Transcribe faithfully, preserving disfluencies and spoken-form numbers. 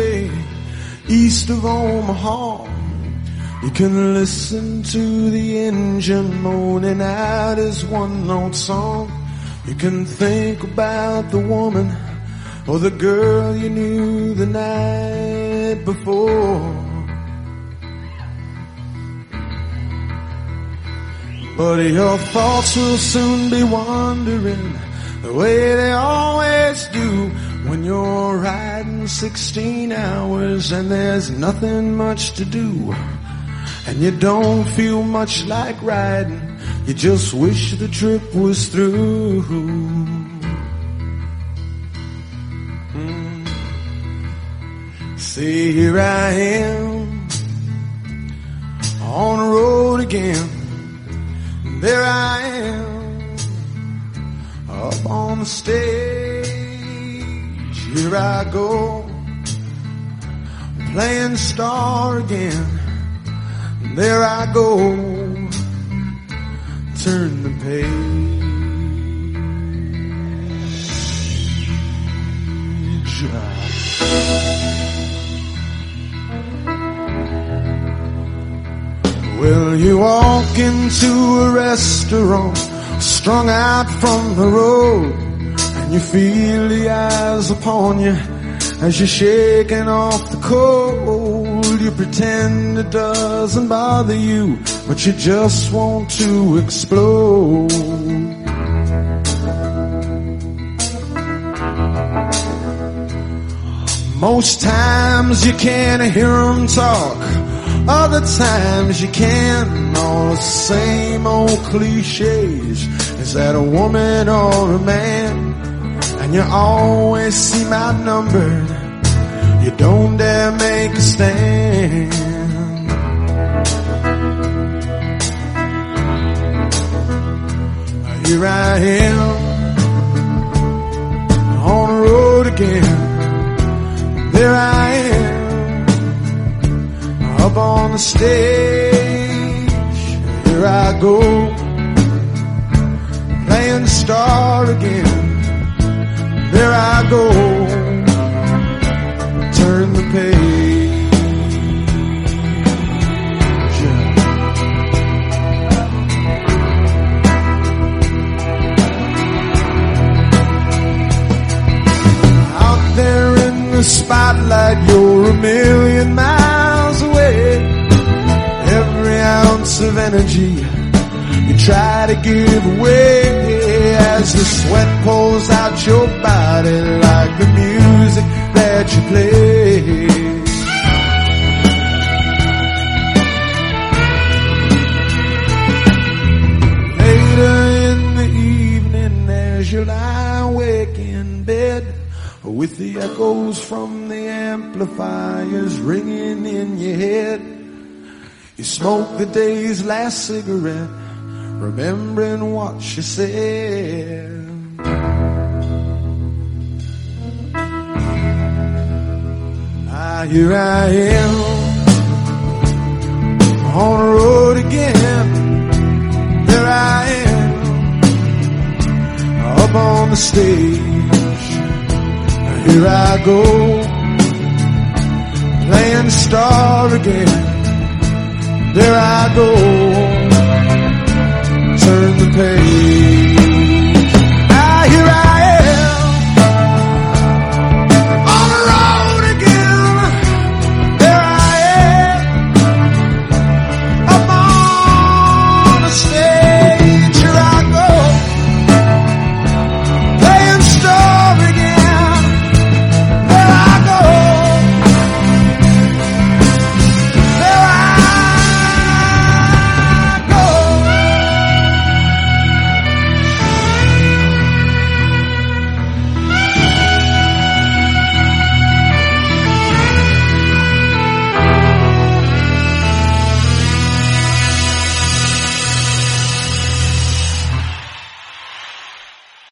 way east of Omaha. You can listen to the engine moaning out his one-note song. You can think about the woman or the girl you knew the night before. But your thoughts will soon be wandering the way they always do when you're riding sixteen hours and there's nothing much to do. And you don't feel much like riding, you just wish the trip was through. Mm. See, here I am on the road again. There I am up on the stage. Here I go playing star again. There I go, turn the page. Well, you walk into a restaurant, strung out from the road, and you feel the eyes upon you as you're shaking off the cold. You pretend it doesn't bother you, but you just want to explode. Most times you can't hear them talk, other times you can. All the same old cliches. Is that a woman or a man? And you always seem outnumbered. You don't dare make a stand. Here I am on the road again. There I am up on the stage. Here I go playing star again. There I go, turn the page. Out there in the spotlight, you're a million miles away. Every ounce of energy you try to give away as the sweat pours out your body like the music that you play. Later in the evening as you lie awake in bed, with the echoes from the amplifiers ringing in your head, you smoke the day's last cigarette, remembering what she said. Ah, here I am on the road again. There I am up on the stage. Here I go playing star again. There I go, turn the page.